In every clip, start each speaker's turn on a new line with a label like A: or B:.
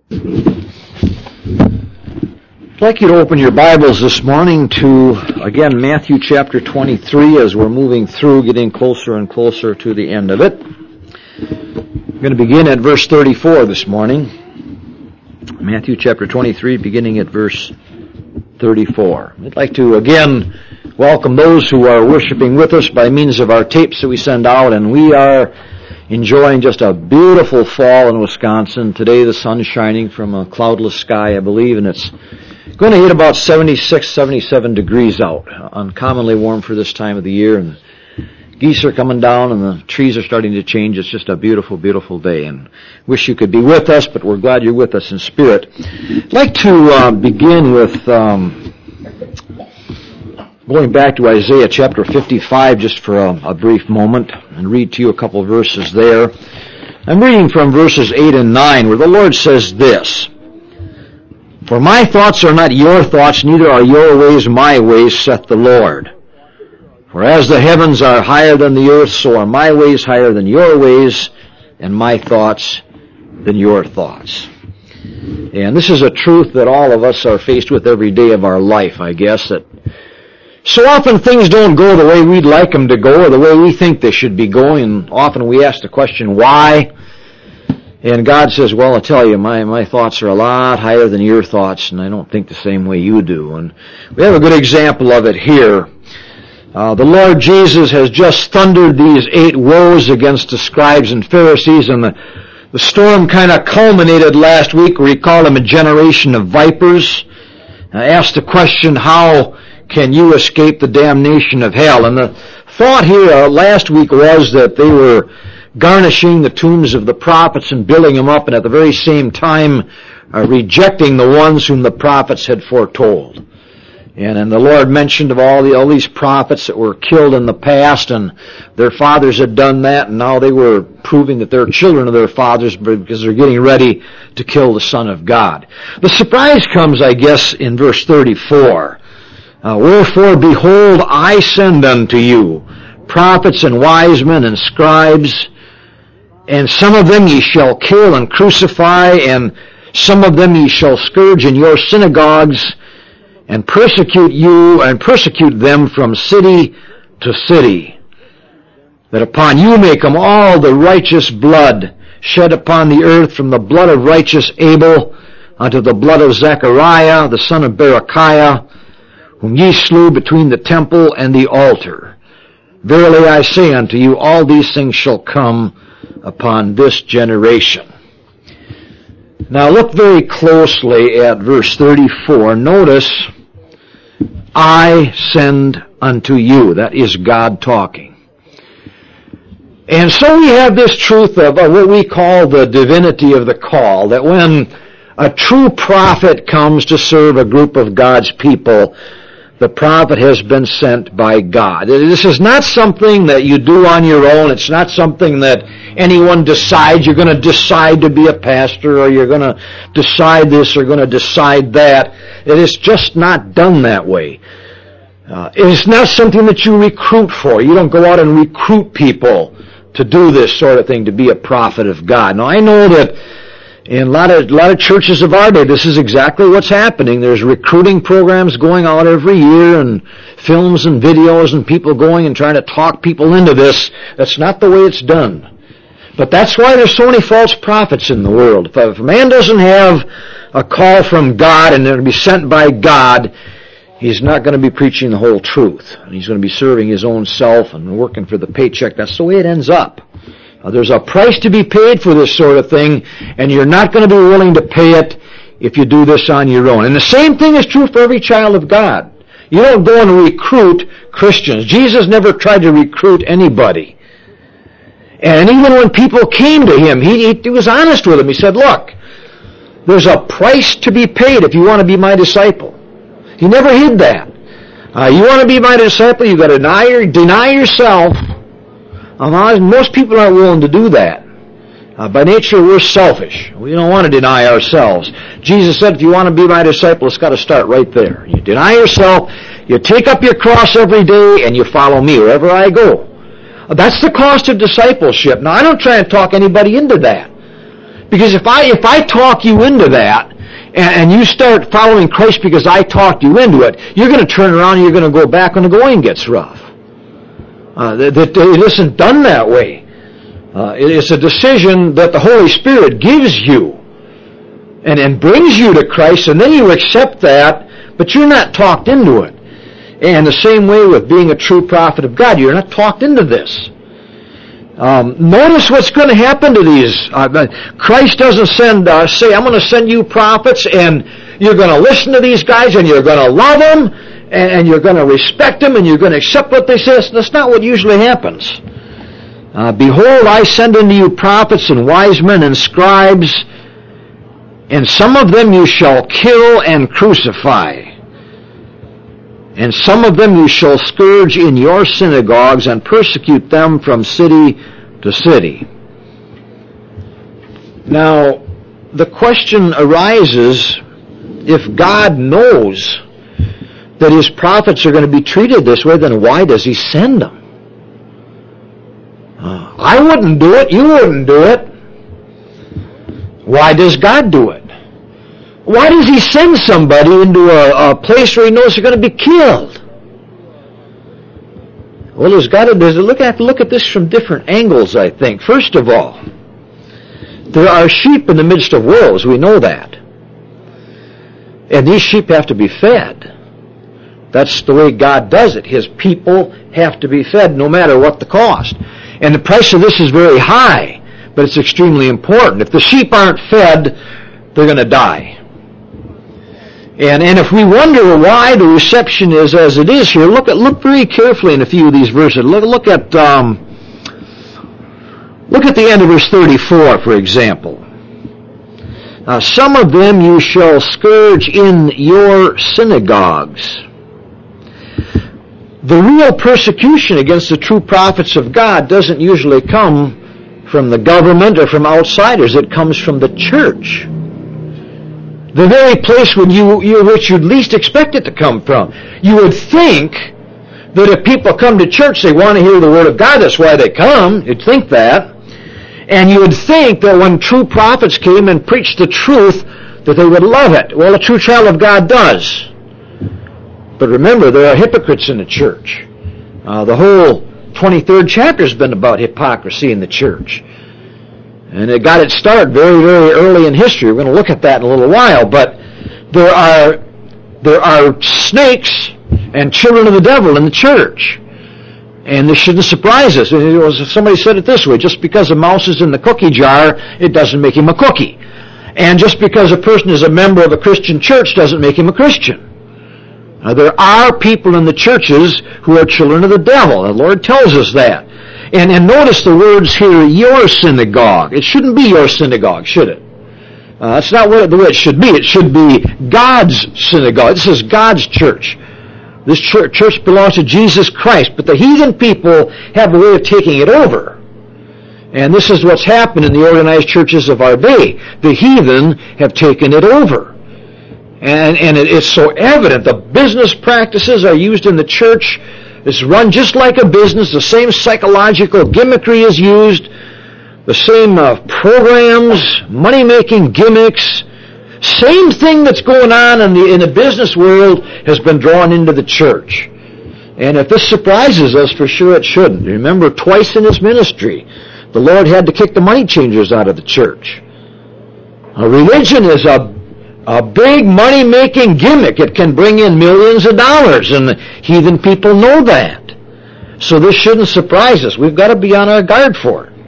A: I'd like you to open your Bibles this morning to, again, Matthew chapter 23 as we're moving through, getting closer and closer to the end of it. We're going to begin at verse 34 this morning. Matthew chapter 23, beginning at verse 34. I'd like to, again, welcome those who are worshiping with us by means of our tapes that we send out, and we are enjoying just a beautiful fall in Wisconsin. Today the sun's shining from a cloudless sky, I believe, and it's going to hit about 76, 77 degrees out. Uncommonly warm for this time of the year, and geese are coming down and the trees are starting to change. It's just a beautiful, beautiful day, and wish you could be with us, but we're glad you're with us in spirit. I'd like to begin with going back to Isaiah chapter 55 just for a brief moment and read to you a couple of verses there. I'm reading from verses 8 and 9 where the Lord says this: "For my thoughts are not your thoughts, neither are your ways my ways, saith the Lord. For as the heavens are higher than the earth, so are my ways higher than your ways, and my thoughts than your thoughts." And this is a truth that all of us are faced with every day of our life, I guess, that so often things don't go the way we'd like them to go or the way we think they should be going, and often we ask the question, why? And God says, well, I'll tell you, my thoughts are a lot higher than your thoughts, and I don't think the same way you do. And we have a good example of it here. The Lord Jesus has just thundered these 8 woes against the scribes and Pharisees, and the storm kind of culminated last week where he called them a generation of vipers. I asked the question, how can you escape the damnation of hell? And the thought here last week was that they were garnishing the tombs of the prophets and building them up, and at the very same time rejecting the ones whom the prophets had foretold. And the Lord mentioned of all these prophets that were killed in the past, and their fathers had done that, and now they were proving that they're children of their fathers because they're getting ready to kill the Son of God. The surprise comes, I guess, in verse 34. "Wherefore, behold, I send unto you prophets and wise men and scribes, and some of them ye shall kill and crucify, and some of them ye shall scourge in your synagogues, and persecute them from city to city, that upon you may come all the righteous blood shed upon the earth, from the blood of righteous Abel unto the blood of Zechariah, the son of Berechiah, whom ye slew between the temple and the altar. Verily I say unto you, all these things shall come upon this generation." Now look very closely at verse 34. Notice, "I send unto you." That is God talking. And so we have this truth of what we call the divinity of the call, that when a true prophet comes to serve a group of God's people, the prophet has been sent by God. This is not something that you do on your own. It's not something that anyone decides. You're going to decide to be a pastor, or you're going to decide this or going to decide that. It is just not done that way. It is not something that you recruit for. You don't go out and recruit people to do this sort of thing, to be a prophet of God. Now, I know that in a lot of churches of our day, this is exactly what's happening. There's recruiting programs going out every year, and films and videos, and people going and trying to talk people into this. That's not the way it's done. But that's why there's so many false prophets in the world. If a man doesn't have a call from God and to be sent by God, he's not going to be preaching the whole truth. And he's going to be serving his own self and working for the paycheck. That's the way it ends up. There's a price to be paid for this sort of thing, and you're not going to be willing to pay it if you do this on your own. And the same thing is true for every child of God. You don't go and recruit Christians. Jesus never tried to recruit anybody. And even when people came to him, he was honest with them. He said, look, there's a price to be paid if you want to be my disciple. He never hid that. You want to be my disciple, you've got to deny yourself. Most people aren't willing to do that. By nature, we're selfish. We don't want to deny ourselves. Jesus said, if you want to be my disciple, it's got to start right there. You deny yourself, you take up your cross every day, and you follow me wherever I go. That's the cost of discipleship. Now, I don't try and talk anybody into that. Because if I talk you into that, and you start following Christ because I talked you into it, you're going to turn around and you're going to go back when the going gets rough. It isn't done that way. It's a decision that the Holy Spirit gives you and brings you to Christ, and then you accept that, but you're not talked into it. And the same way with being a true prophet of God, you're not talked into this. Notice what's going to happen to these. Christ doesn't say, I'm going to send you prophets, and you're going to listen to these guys, and you're going to love them, and you're going to respect them, and you're going to accept what they say. That's not what usually happens. Behold, I send unto you prophets and wise men and scribes, and some of them you shall kill and crucify. And some of them you shall scourge in your synagogues and persecute them from city to city. Now, the question arises, if God knows that His prophets are going to be treated this way, then why does He send them? I wouldn't do it. You wouldn't do it. Why does God do it? Why does He send somebody into a place where He knows they're going to be killed? Well, there's to look at this from different angles, I think. First of all, there are sheep in the midst of wolves. We know that. And these sheep have to be fed. That's the way God does it. His people have to be fed no matter what the cost. And the price of this is very high, but it's extremely important. If the sheep aren't fed, they're going to die. And if we wonder why the reception is as it is here, look very carefully in a few of these verses. Look at the end of verse 34, for example. Some of them you shall scourge in your synagogues. The real persecution against the true prophets of God doesn't usually come from the government or from outsiders. It comes from the church. The very place which you'd least expect it to come from. You would think that if people come to church, they want to hear the Word of God. That's why they come. You'd think that. And you would think that when true prophets came and preached the truth, that they would love it. Well, a true child of God does. But remember, there are hypocrites in the church. The whole 23rd chapter has been about hypocrisy in the church. And it got its start very, very early in history. We're going to look at that in a little while. But there are snakes and children of the devil in the church. And this shouldn't surprise us. Somebody said it this way, just because a mouse is in the cookie jar, it doesn't make him a cookie. And just because a person is a member of a Christian church doesn't make him a Christian. Now, there are people in the churches who are children of the devil. The Lord tells us that. And notice the words here, your synagogue. It shouldn't be your synagogue, should it? That's not the way it should be. It should be God's synagogue. This is God's church. This church belongs to Jesus Christ, but the heathen people have a way of taking it over. And this is what's happened in the organized churches of our day. The heathen have taken it over. And it's so evident. The business practices are used in the church. It's run just like a business. The same psychological gimmickry is used. The same programs, money-making gimmicks. Same thing that's going on in the business world has been drawn into the church. And if this surprises us, for sure it shouldn't. Remember, twice in His ministry, the Lord had to kick the money changers out of the church. Religion is a big money-making gimmick. It can bring in millions of dollars, and the heathen people know that. So this shouldn't surprise us. We've got to be on our guard for it.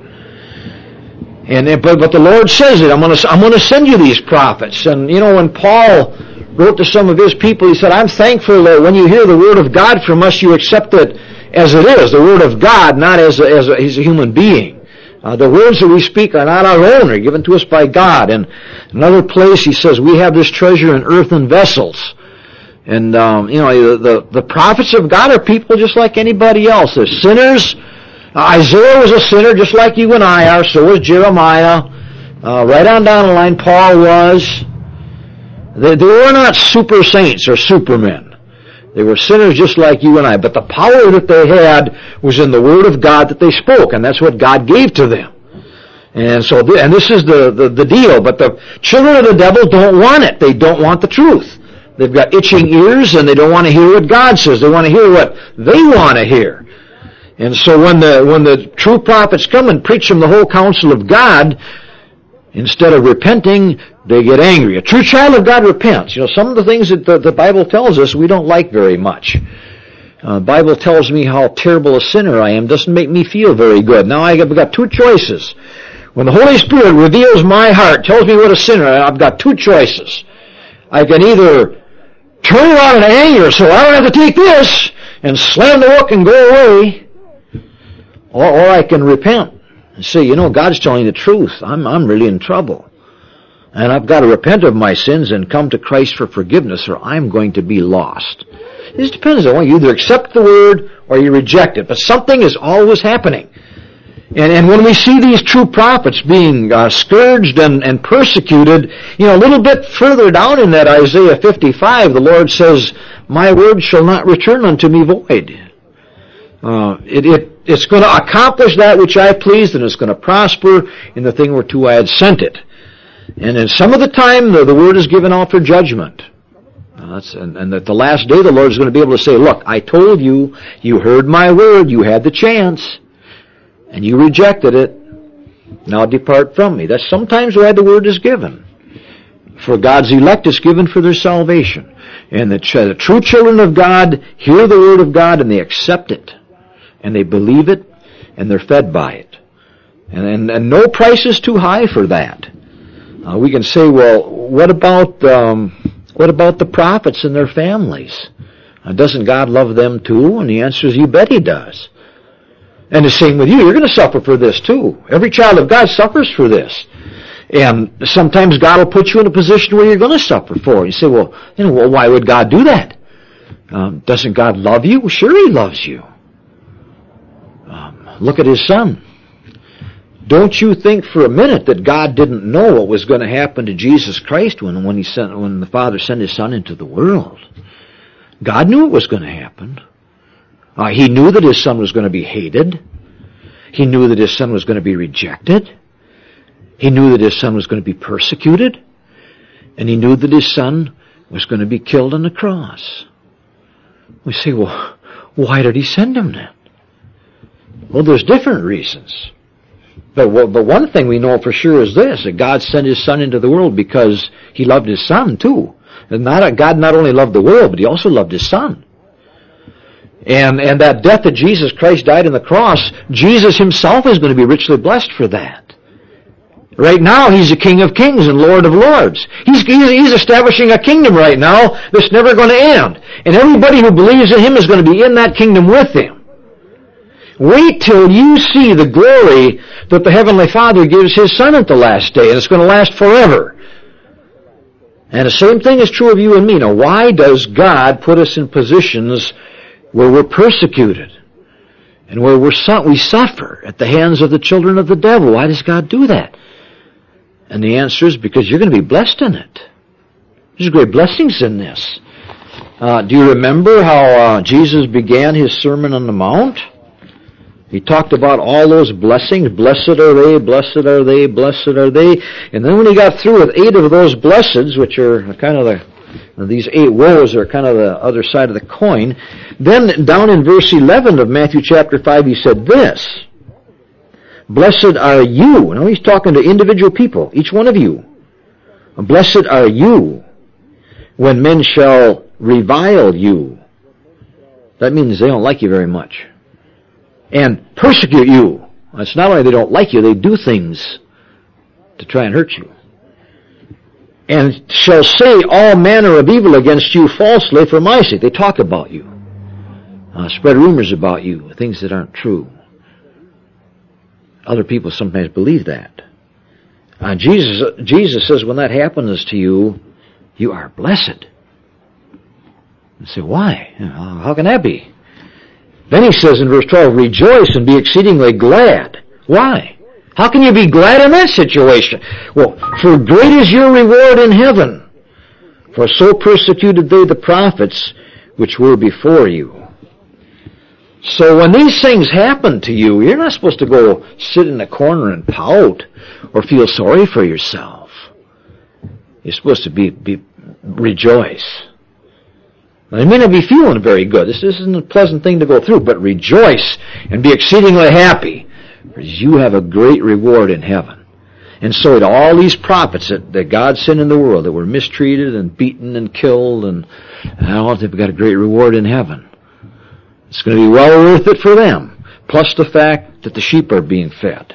A: But the Lord says it. I'm going to send you these prophets. And when Paul wrote to some of his people, he said, I'm thankful that when you hear the word of God from us, you accept it as it is, the word of God, not as a human being. The words that we speak are not our own, they're given to us by God. And another place he says, we have this treasure in earthen vessels. And, the prophets of God are people just like anybody else. They're sinners. Isaiah was a sinner just like you and I are. So was Jeremiah. Right on down the line, Paul was. They were not super saints or supermen. They were sinners just like you and I. But the power that they had was in the Word of God that they spoke, and that's what God gave to them. And so, and this is the deal, but the children of the devil don't want it. They don't want the truth. They've got itching ears, and they don't want to hear what God says. They want to hear what they want to hear. And so when the true prophets come and preach them the whole counsel of God, instead of repenting, they get angry. A true child of God repents. You know, some of the things that the Bible tells us we don't like very much. The Bible tells me how terrible a sinner I am. Doesn't make me feel very good. Now I've got two choices. When the Holy Spirit reveals my heart, tells me what a sinner I am, I've got two choices. I can either turn around in anger so I don't have to take this and slam the book and go away, or I can repent and say, you know, God's telling the truth. I'm really in trouble. And I've got to repent of my sins and come to Christ for forgiveness, or I'm going to be lost. This depends on you either accept the Word or you reject it. But something is always happening. And when we see these true prophets being scourged and persecuted, you know, a little bit further down in that Isaiah 55, the Lord says, my word shall not return unto me void. It's going to accomplish that which I pleased, and it's going to prosper in the thing whereto I had sent it. And in some of the time, the word is given out for judgment. And at the last day, the Lord is going to be able to say, look, I told you, you heard my word, you had the chance, and you rejected it. Now depart from me. That's sometimes why the word is given. For God's elect is given for their salvation. And the true children of God hear the word of God and they accept it. And they believe it and they're fed by it. And no price is too high for that. We can say, well, what about the prophets and their families? Doesn't God love them too? And the answer is, you bet He does. And the same with you. You're going to suffer for this too. Every child of God suffers for this. And sometimes God will put you in a position where you're going to suffer for it. You say, well, why would God do that? Doesn't God love you? Well, sure He loves you. Look at His Son. Don't you think for a minute that God didn't know what was going to happen to Jesus Christ when the Father sent His Son into the world? God knew it was going to happen. He knew that His Son was going to be hated. He knew that His Son was going to be rejected. He knew that His Son was going to be persecuted. And He knew that His Son was going to be killed on the cross. We say, well, why did He send Him then? Well, there's different reasons. But one thing we know for sure is this, that God sent His Son into the world because He loved His Son too. And God not only loved the world, but He also loved His Son. And that death that Jesus Christ died on the cross, Jesus Himself is going to be richly blessed for that. Right now, He's the King of Kings and Lord of Lords. He's establishing a kingdom right now that's never going to end. And everybody who believes in Him is going to be in that kingdom with Him. Wait till you see the glory that the Heavenly Father gives His Son at the last day, and it's going to last forever. And the same thing is true of you and me. Now, why does God put us in positions where we're persecuted and where we suffer at the hands of the children of the devil? Why does God do that? And the answer is because you're going to be blessed in it. There's great blessings in this. Do you remember how Jesus began His Sermon on the Mount? He talked about all those blessings. Blessed are they, blessed are they, blessed are they. And then when He got through with 8 of those blesseds, which are kind of these 8 woes are kind of the other side of the coin, then down in verse 11 of Matthew chapter 5, He said this, blessed are you. Now He's talking to individual people, each one of you. Blessed are you when men shall revile you. That means they don't like you very much. And persecute you. It's not only they don't like you, they do things to try and hurt you. And shall say all manner of evil against you falsely for my sake. They talk about you. Spread rumors about you, things that aren't true. Other people sometimes believe that. Jesus says when that happens to you, you are blessed. You say, why? How can that be? Then He says in verse 12, rejoice and be exceedingly glad. Why? How can you be glad in that situation? Well, for great is your reward in heaven. For so persecuted they the prophets which were before you. So when these things happen to you, you're not supposed to go sit in a corner and pout or feel sorry for yourself. You're supposed to rejoice. Now, you may not be feeling very good. This isn't a pleasant thing to go through, but rejoice and be exceedingly happy, because you have a great reward in heaven. And so to all these prophets that God sent in the world that were mistreated and beaten and killed, and all, they've got a great reward in heaven. It's going to be well worth it for them, plus the fact that the sheep are being fed.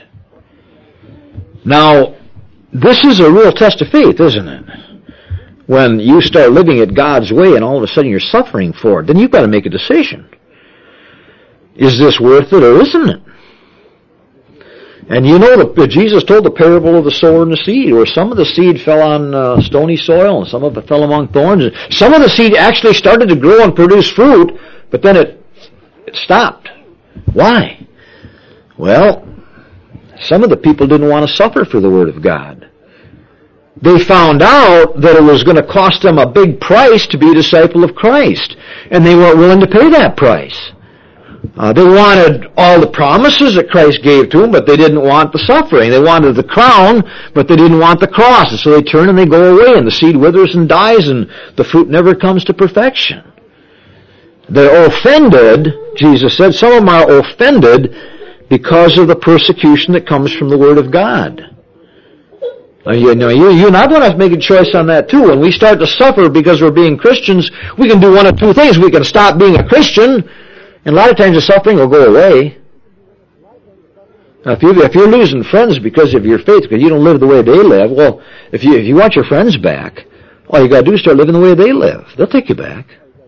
A: Now, this is a real test of faith, isn't it? When you start living it God's way and all of a sudden you're suffering for it, then you've got to make a decision. Is this worth it or isn't it? And you know that Jesus told the parable of the sower and the seed, where some of the seed fell on stony soil and some of it fell among thorns. Some of the seed actually started to grow and produce fruit, but then it stopped. Why? Well, some of the people didn't want to suffer for the Word of God. They found out that it was going to cost them a big price to be a disciple of Christ, and they weren't willing to pay that price. They wanted all the promises that Christ gave to them, but they didn't want the suffering. They wanted the crown, but they didn't want the cross. And so they turn and they go away, and the seed withers and dies, and the fruit never comes to perfection. They're offended, Jesus said. Some of them are offended because of the persecution that comes from the Word of God. You and I want to make a choice on that too. When we start to suffer because we're being Christians, we can do one of two things. We can stop being a Christian, and a lot of times the suffering will go away. Now, if you're losing friends because of your faith, because you don't live the way they live, well, if you want your friends back, all you got to do is start living the way they live. They'll take you back.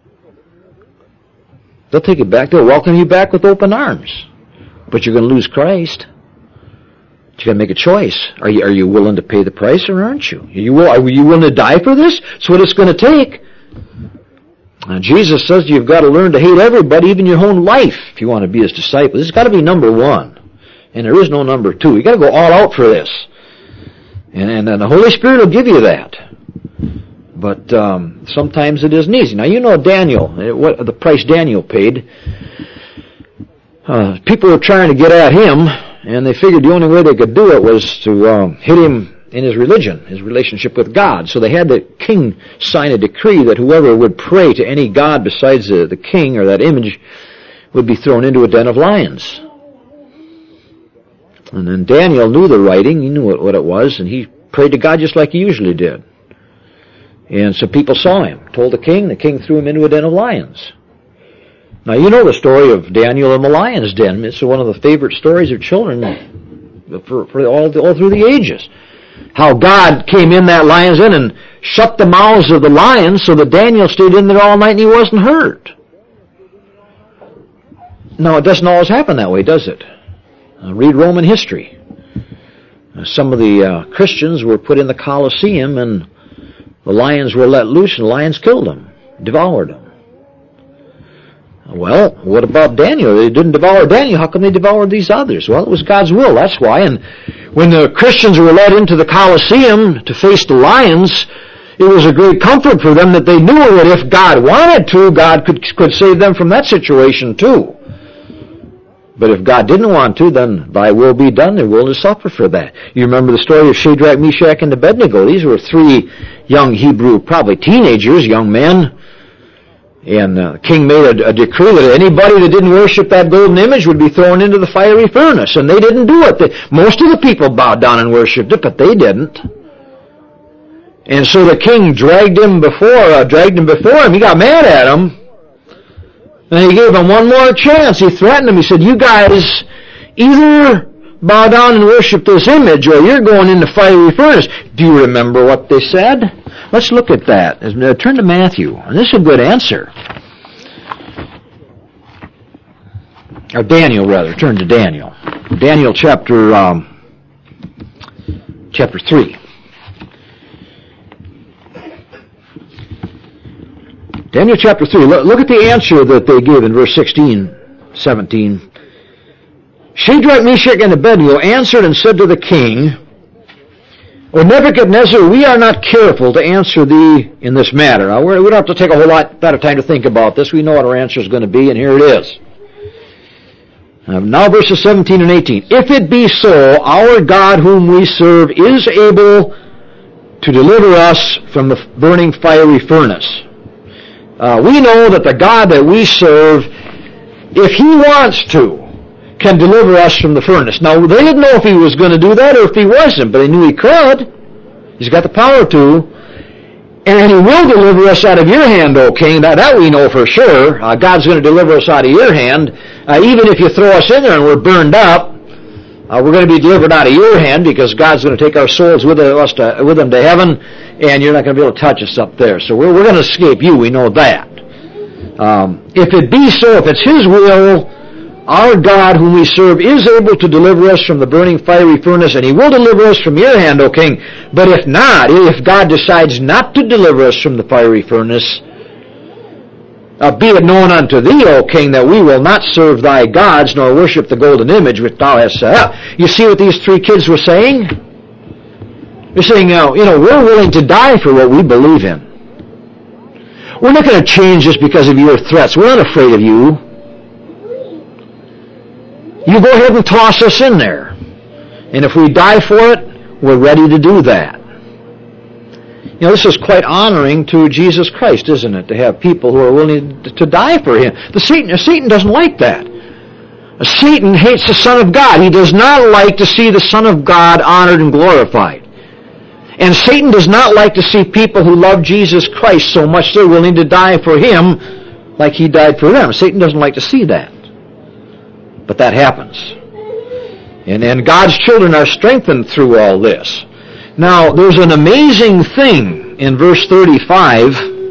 A: They'll take you back. They'll welcome you back with open arms. But you're going to lose Christ. But you got to make a choice. Are you willing to pay the price or aren't you? Are you willing to die for this? That's what it's going to take. Now, Jesus says you've got to learn to hate everybody, even your own life, if you want to be His disciple. This has got to be number one. And there is no number two. You've got to go all out for this. And the Holy Spirit will give you that. But sometimes it isn't easy. Now, you know Daniel, what the price Daniel paid. People were trying to get at him, and they figured the only way they could do it was to hit him in his religion, his relationship with God. So they had the king sign a decree that whoever would pray to any god besides the king or that image would be thrown into a den of lions. And then Daniel knew the writing, he knew what it was, and he prayed to God just like he usually did. And so people saw him, told the king threw him into a den of lions. Now you know the story of Daniel in the lion's den. It's one of the favorite stories of children for all through the ages. How God came in that lion's den and shut the mouths of the lions so that Daniel stayed in there all night and he wasn't hurt. No, it doesn't always happen that way, does it? Read Roman history. Some of the Christians were put in the Colosseum and the lions were let loose and the lions killed them, devoured them. Well, what about Daniel? They didn't devour Daniel. How come they devoured these others? Well, it was God's will, that's why. And when the Christians were led into the Colosseum to face the lions, it was a great comfort for them that they knew that if God wanted to, God could save them from that situation too. But if God didn't want to, then thy will be done. They're willing to suffer for that. You remember the story of Shadrach, Meshach, and Abednego. These were three young Hebrew, probably teenagers, young men. And the king made a decree that anybody that didn't worship that golden image would be thrown into the fiery furnace. And they didn't do it. Most of the people bowed down and worshipped it, but they didn't. And so the king dragged him before him. He got mad at him. And he gave him one more chance. He threatened him. He said, you guys either bow down and worship this image or you're going in the fiery furnace. Do you remember what they said? Let's look at that. Turn to Matthew. And this is a good answer. Or Daniel, rather. Turn to Daniel. Daniel chapter 3. Daniel chapter 3. Look at the answer that they give in verse 16, 17. Shadrach, Meshach, and Abednego answered and said to the king, O Nebuchadnezzar, we are not careful to answer thee in this matter. Now, we don't have to take a whole lot of time to think about this. We know what our answer is going to be, and here it is. Now verses 17 and 18. If it be so, our God whom we serve is able to deliver us from the burning fiery furnace. We know that the God that we serve, if He wants to, can deliver us from the furnace. Now, they didn't know if He was going to do that or if He wasn't, but they knew He could. He's got the power to. And He will deliver us out of your hand, O king. That we know for sure. God's going to deliver us out of your hand. Even if you throw us in there and we're burned up, we're going to be delivered out of your hand because God's going to take our souls with Him to heaven, and you're not going to be able to touch us up there. So we're going to escape you. We know that. If it be so, if it's His will, our God whom we serve is able to deliver us from the burning fiery furnace, and He will deliver us from your hand, O king. But if not, if God decides not to deliver us from the fiery furnace, be it known unto thee, O king, that we will not serve thy gods, nor worship the golden image which thou hast set up. You see what these three kids were saying? They're saying, we're willing to die for what we believe in. We're not going to change just because of your threats. We're not afraid of you. You go ahead and toss us in there. And if we die for it, we're ready to do that. This is quite honoring to Jesus Christ, isn't it? To have people who are willing to die for Him. Satan doesn't like that. Satan hates the Son of God. He does not like to see the Son of God honored and glorified. And Satan does not like to see people who love Jesus Christ so much they're willing to die for Him like He died for them. Satan doesn't like to see that. But that happens. And God's children are strengthened through all this. Now, there's an amazing thing in verse 35.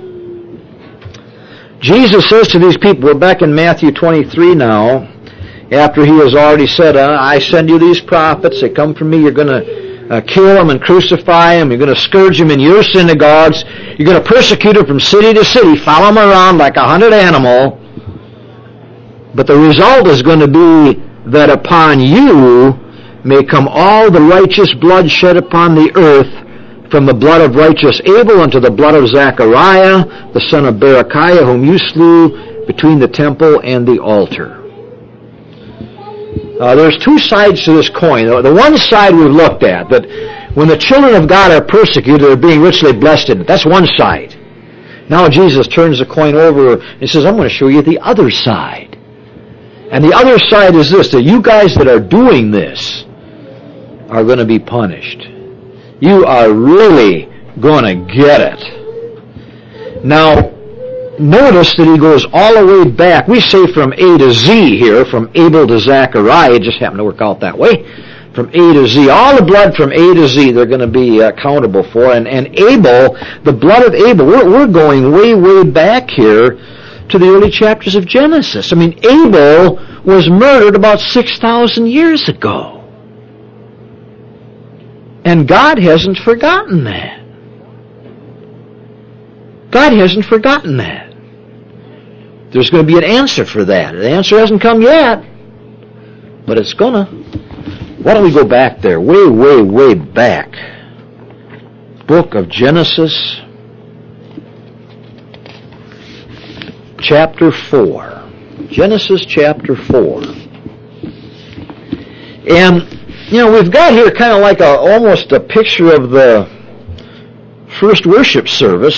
A: Jesus says to these people, we're back in Matthew 23 now, after He has already said, I send you these prophets, they come from me, you're going to kill them and crucify them, you're going to scourge them in your synagogues, you're going to persecute them from city to city, follow them around like a hunted animal. But the result is going to be that upon you may come all the righteous blood shed upon the earth, from the blood of righteous Abel unto the blood of Zechariah, the son of Berechiah, whom you slew between the temple and the altar. There's two sides to this coin. The one side we've looked at, that when the children of God are persecuted, they're being richly blessed in it. That's one side. Now Jesus turns the coin over and says, I'm going to show you the other side. And the other side is this, that you guys that are doing this are going to be punished. You are really going to get it. Now, notice that He goes all the way back. We say from A to Z here, from Abel to Zechariah. It just happened to work out that way. From A to Z. All the blood from A to Z they're going to be accountable for. And Abel, the blood of Abel, we're going way, way back here to the early chapters of Genesis. I mean, Abel was murdered about 6,000 years ago. And God hasn't forgotten that. God hasn't forgotten that. There's going to be an answer for that. The answer hasn't come yet, but it's gonna. Why don't we go back there? Way, way, way back. Book of Genesis, chapter 4. Genesis chapter 4. And, we've got here kind of like almost a picture of the first worship service.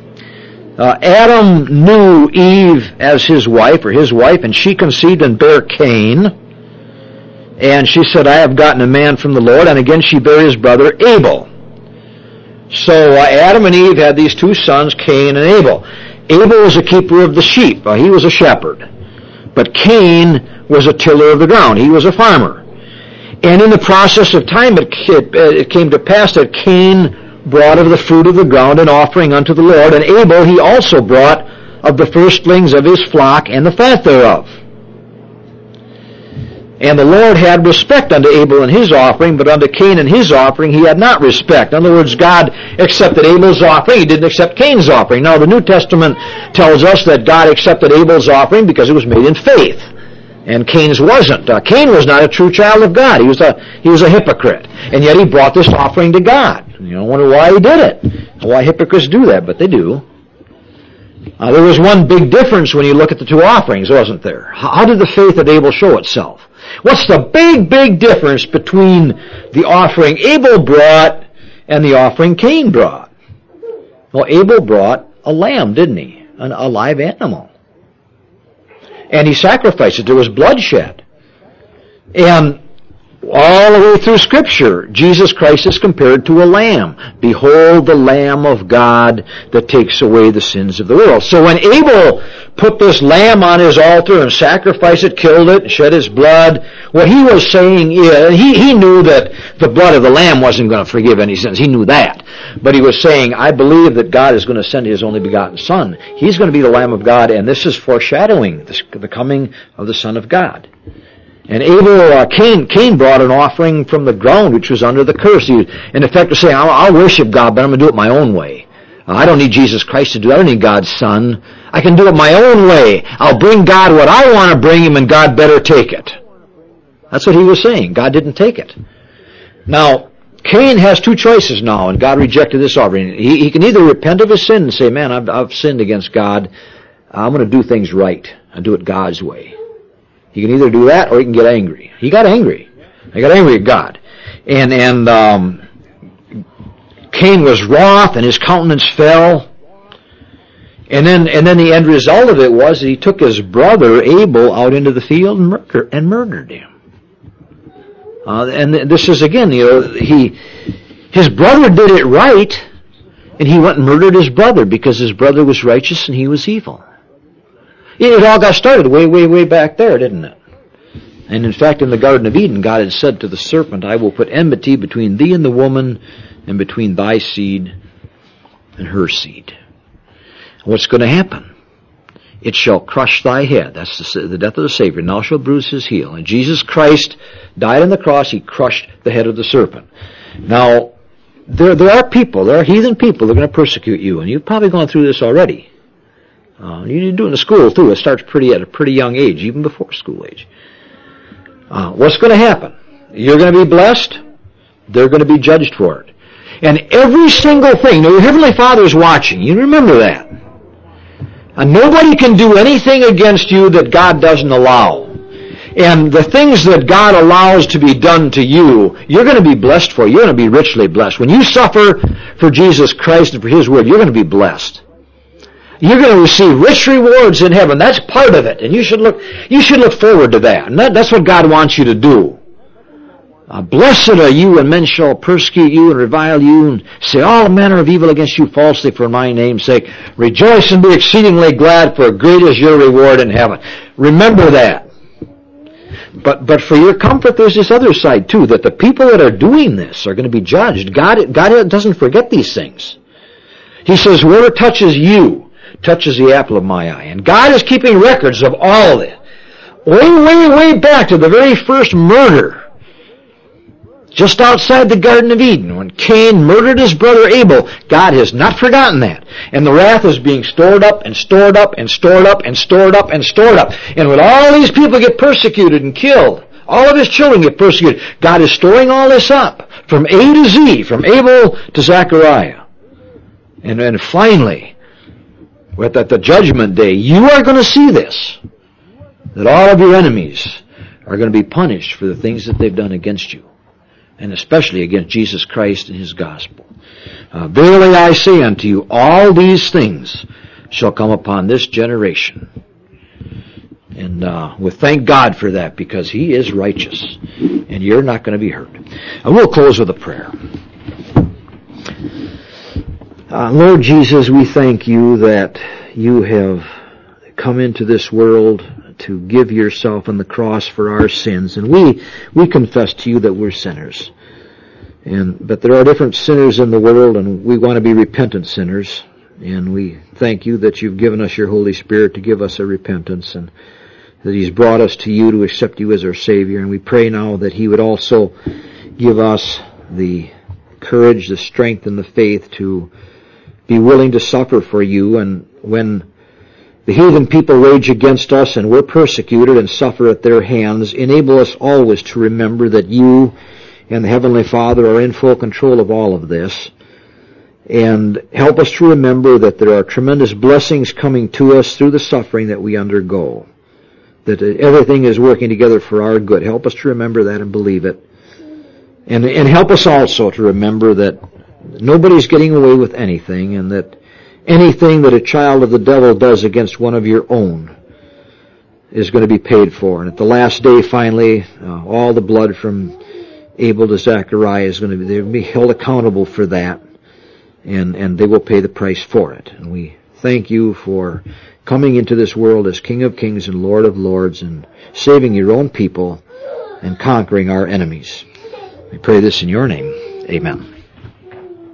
A: Adam knew Eve as his wife, and she conceived and bare Cain. And she said, I have gotten a man from the Lord. And again she bare his brother Abel. So Adam and Eve had these two sons, Cain and Abel. Abel was a keeper of the sheep. He was a shepherd. But Cain was a tiller of the ground. He was a farmer. And in the process of time, it came to pass that Cain brought of the fruit of the ground an offering unto the Lord, and Abel he also brought of the firstlings of his flock and the fat thereof. And the Lord had respect unto Abel and his offering, but unto Cain and his offering he had not respect. In other words, God accepted Abel's offering, He didn't accept Cain's offering. Now the New Testament tells us that God accepted Abel's offering because it was made in faith, and Cain's wasn't. Cain was not a true child of God. He was a hypocrite, and yet he brought this offering to God. You don't wonder why he did it, why hypocrites do that, but they do. There was one big difference when you look at the two offerings, wasn't there? How did the faith of Abel show itself? What's the big difference between the offering Abel brought and the offering Cain brought? Well, Abel brought a lamb, didn't he? A live animal. And he sacrificed it. There was bloodshed. And all the way through Scripture, Jesus Christ is compared to a lamb. Behold the Lamb of God that takes away the sins of the world. So when Abel put this lamb on his altar and sacrificed it, killed it, shed his blood, what he was saying is, he knew that the blood of the lamb wasn't going to forgive any sins. He knew that. But he was saying, I believe that God is going to send his only begotten Son. He's going to be the Lamb of God, and this is foreshadowing the coming of the Son of God. And Cain brought an offering from the ground which was under the curse. He, in effect, was saying, I'll worship God, but I'm going to do it my own way. I don't need Jesus Christ to do it. I don't need God's Son. I can do it my own way. I'll bring God what I want to bring him, and God better take it. That's what he was saying. God didn't take it. Now, Cain has two choices now, and God rejected this offering. He can either repent of his sin and say, man, I've sinned against God. I'm going to do things right. I'll do it God's way. He can either do that or he can get angry. He got angry. He got angry at God. And Cain was wroth and his countenance fell. And then the end result of it was that he took his brother Abel out into the field and murdered him. And this is again, his brother did it right, and he went and murdered his brother because his brother was righteous and he was evil. It all got started way back there, didn't it? And in fact, in the Garden of Eden, God had said to the serpent, I will put enmity between thee and the woman, and between thy seed and her seed. What's going to happen? It shall crush thy head. That's the death of the Savior. And thou shalt bruise his heel. And Jesus Christ died on the cross. He crushed the head of the serpent. Now, there are people, there are heathen people that are going to persecute you. And you've probably gone through this already. You do it in the school too. It starts at a pretty young age, even before school age. What's going to happen? You're going to be blessed. They're going to be judged for it. And every single thing, now your Heavenly Father is watching. You remember that. And nobody can do anything against you that God doesn't allow. And the things that God allows to be done to you, you're going to be blessed for. You're going to be richly blessed. When you suffer for Jesus Christ and for His Word, you're going to be blessed. You're going to receive rich rewards in heaven. That's part of it. And you should look forward to that. And that's what God wants you to do. Blessed are you when men shall persecute you and revile you and say all manner of evil against you falsely for my name's sake. Rejoice and be exceedingly glad, for great is your reward in heaven. Remember that. But for your comfort, there's this other side too, that the people that are doing this are going to be judged. God doesn't forget these things. He says, whoever touches you touches the apple of my eye. And God is keeping records of all of it. Way back to the very first murder. Just outside the Garden of Eden, when Cain murdered his brother Abel, God has not forgotten that. And the wrath is being stored up and stored up and stored up and stored up and stored up. And when all these people get persecuted and killed, all of his children get persecuted, God is storing all this up from A to Z, from Abel to Zechariah. And then finally, at the judgment day, you are going to see this, that all of your enemies are going to be punished for the things that they've done against you, and especially against Jesus Christ and His gospel. Verily I say unto you, all these things shall come upon this generation. And we thank God for that, because He is righteous, and you're not going to be hurt. And we'll close with a prayer. Lord Jesus, we thank you that you have come into this world to give yourself on the cross for our sins. And we confess to you that we're sinners. But there are different sinners in the world, and we want to be repentant sinners. And we thank you that you've given us your Holy Spirit to give us a repentance, and that He's brought us to you to accept you as our Savior. And we pray now that He would also give us the courage, the strength, and the faith to be willing to suffer for you. And when the heathen people rage against us and we're persecuted and suffer at their hands, enable us always to remember that you and the Heavenly Father are in full control of all of this. And help us to remember that there are tremendous blessings coming to us through the suffering that we undergo. That everything is working together for our good. Help us to remember that and believe it. And help us also to remember that nobody's getting away with anything, and that anything that a child of the devil does against one of your own is going to be paid for. And at the last day, finally, all the blood from Abel to Zechariah is going to be held accountable for that, and they will pay the price for it. And we thank you for coming into this world as King of Kings and Lord of Lords, and saving your own people and conquering our enemies. We pray this in your name. Amen.